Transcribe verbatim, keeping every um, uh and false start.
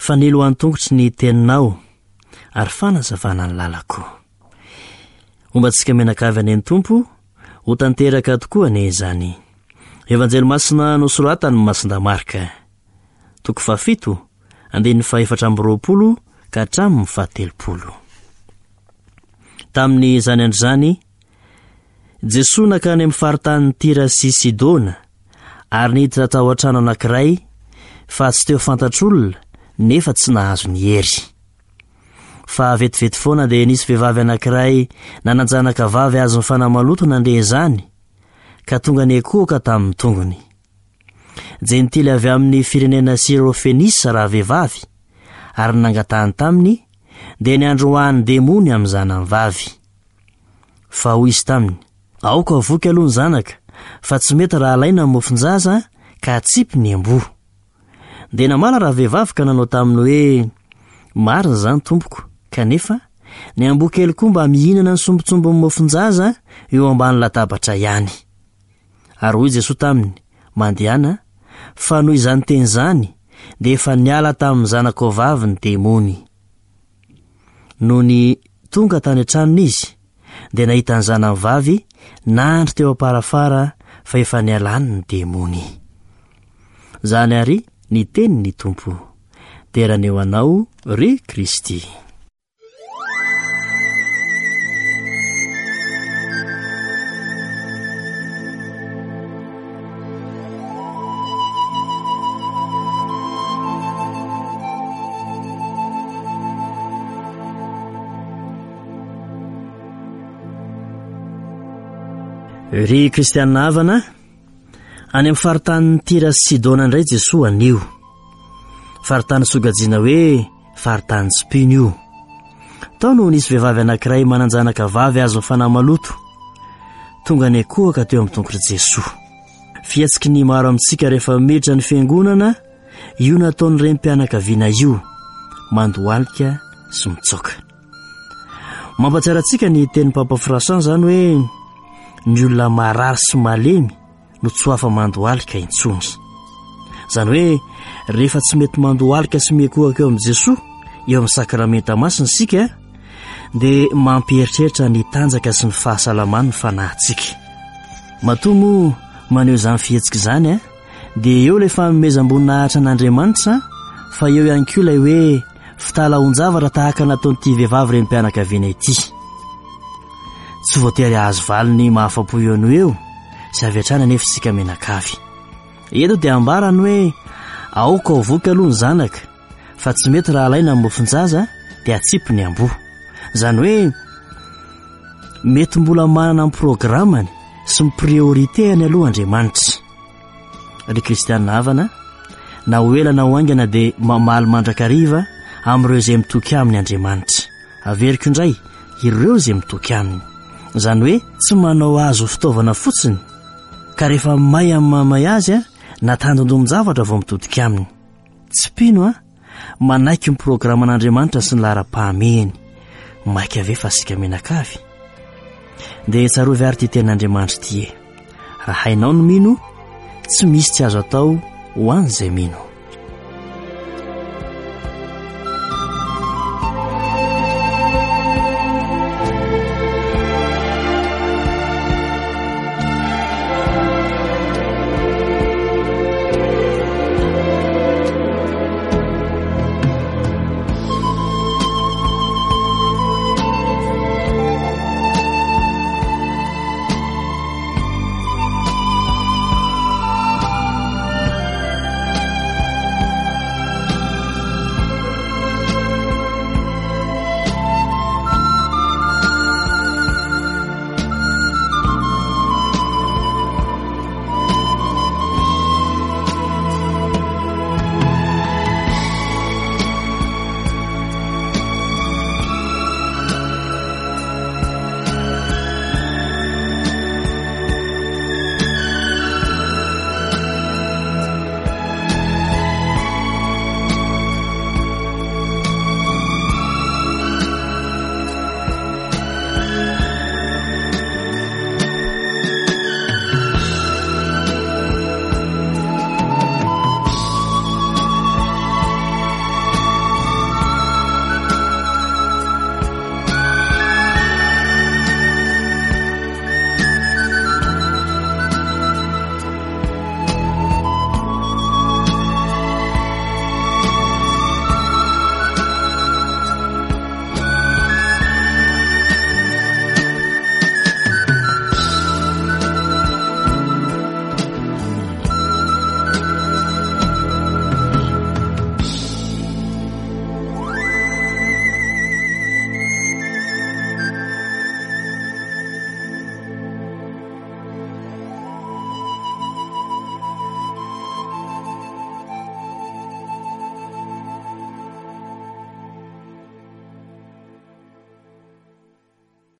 fa nilo an-tongotry ny teninao ary fanazavana ny lalako. Ombantsika menakavy any ny tompo ho tanteraka tokoa ane izany. Evanjely masina nosoratany Masinda Marka toko fafito andiny faefatra amby roapolo ka hatramin'ny fahatelopolo. Tamin'ny zany andro zany Jesosy nakany amin'ny faritany Tira sy Sidona ary niditra tao an-trano anankiray fa tsy teo fantatr'olona nefa tsy nahazo ny hery. Fa vetivety foana dia nisy vehivavy anankiray nananjanaka vavy azo ny fanamaloto nandeha izany ka tonga ny ekohoka tamin'ny tongony. Jentily avy amin'ny firenena Sirofenisa raha vehivavy ary nangatahany taminy dia niandro hoan'ny demony amin'ny zanany vavy. Fa hoy izy taminy, aoka voky aloha ny zanaka fa tsy mety raha alaina ny mofonjaza ka atsipy ny ambo. Dia namala raha vehivavy ka nanao taminy hoe, marina zany tompoko, kanefa ny ambo kely koa mba mihinana ny sombotsombon'ny mofonjaza eo ambany latabatra ihany. Ary hoy Jesosy taminy, mandehana fa noho izany teny zany dia efa niala tamin'ny zanako vavy ny demony. Noho ny tonga tany an-tranony izy dia nahita ny zanany vavy nandry teo aparafara fa efa nialany ny demony. Zany ary ny teny ny tompo, teraneo anao ry Kristy. Ry kristianina havana, any amin'ny faritany Tira sy Sidona indray Jesosy anio. Faritany sogajiana hoe faritany Spiny io. Tao no nisy vehivavy anankiray mananjanaka vavy azo ny fanamaloto. Tonga ny ekohoka teo amin'ny tongotry Jesosy. Fihetsiky ny maro amintsika rehefa miditra ny fiangonana, io nataon'ny renim-pianakaviana io, mandohalika sy mitsoka. Mampatsiaro antsika ny tenin'ny Papa François zany hoe ny olona marary sy malemy no tsoafa mandohalika intsony. Zany hoe rehefa tsy mety mandohalika sy miekohaka eo amin'ny Jesosy eo amin'ny sakramenta masina sika dia mampieritreritra ny tanjaka sy ny fahasalamany ny fanahintsika. Matoa moa maneho izany fihetsika izany a dia eo ilay fanomezam-boninahitra an'Andriamanitra fa eo ihany koa ilay hoe fitalaon-javatra tahaka nataon'ity vehivavy renim-pianakaviana ity. Tsy voatery ahazo valiny mahafapo eo no eo sy avy hatrany anefa isika menakavy. Eto dia ambarany hoe aoka ho voky aloha ny zanaka fa tsy mety raha alaina ny mofonjaza dia atsipy ny ambo. Zany hoe mety mbola manana ny programany sy ny priorité-any aloha Andriamanitra. Ry kristianina havana, na ho ela na ho aingana dia mamaly mandrakariva amin'ireo izay mitoky aminy Andriamanitra. Averiko indray ireo izay mitoky aminy. Zany hoe tsy manao azo fitaovana fotsiny ka rehefa may amin'ny mamay azy a natandondomin-javatra vao mitodika aminy. Tsy pino a manaiky ny programan'Andriamanitra sy ny lara-pahamehany. Maika ave fa sika menakavy dia tsarovy ary ty ten'Andriamanitra ty e. Raha hainao ny mino, tsy misy tsy azo atao ho an'izay mino.